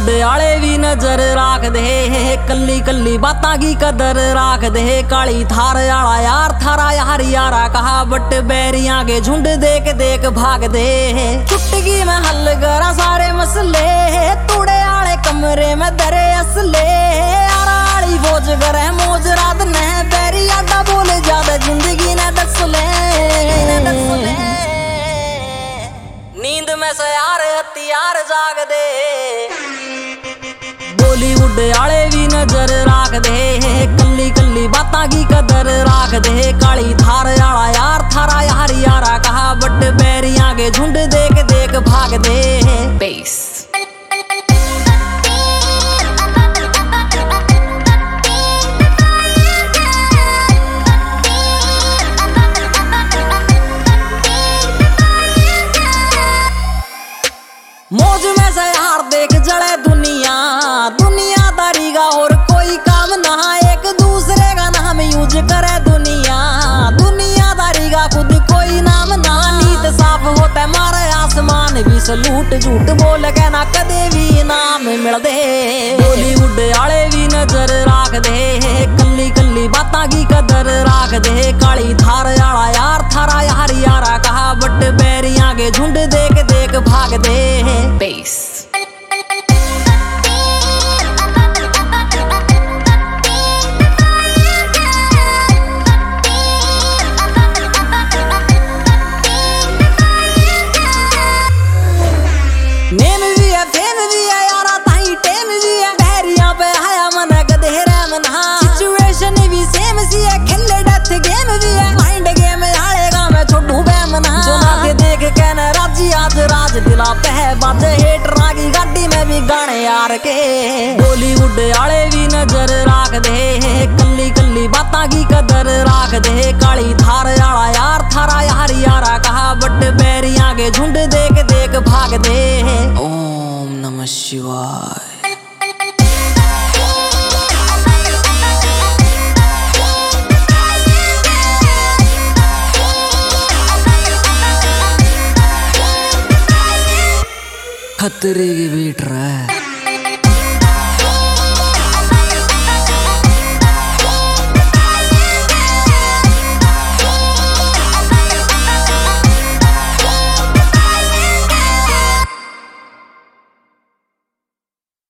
आले भी नजर राख दे, कल्ली कल्ली बातां की कदर राख दे। काली थार आला यार थारा यार यारा कहा, बट बैरियां के झुंड देख देख भाग दे। चुटकी में हल करा सारे मसले, तूड़े आले कमरे में दरे असले। आराली बोझ करे मौज रात ने, बैरी आडा बोले ज्यादा जिंदगी ने दस ले। नींद में से यार हथियार जाग दे। बॉलीवुड आले भी नजर राख दे, कल्ली कल्ली बातां की कदर राख दे। काली थार आला यार थारा यार यारा कहा, बट बैरियां के झुंड देख देख भाग दे। बेस मौज में से यार देख जले दुनिया, दुनियादारी का और कोई काम ना। एक दूसरे का नाम यूज करे दुनिया, दुनियादारी का खुद कोई नाम ना। नीत साफ होता मारे आसमान भी सलूट, झूठ बोल के ना कदे भी इनाम मिल दे। बॉलीवुड आले भी नजर राख दे, कल्ली कल्ली बातां की कदर राख दे। काली थार आला यार थारा यार यारा कहा, बट बैरियां के झुंड देख देख भाग दे। बेस नेम भी है फेम भी है यारा ताई टेम भी है। बैरियां पे आया मन गधेरा मना, सिचुएशन भी सेम सी है। खेले डेथ गेम भी है, माइंड गेम आलेगा मैं छोटू बैमना। जो ना देख के न राजी आज राज दिला पे है, बाजे हेट रागी गाड़ी में भी गाने यार के। बॉलीवुड आले भी नजर राख दे, कल्ली कल्ली बातां की कदर राख दे। काली थार आला यार थारा यार यारा कहा, बट बैरियां के झुंड देख देख भाग दे। ओम नमः शिवाय। खतरे की बेट रहा है।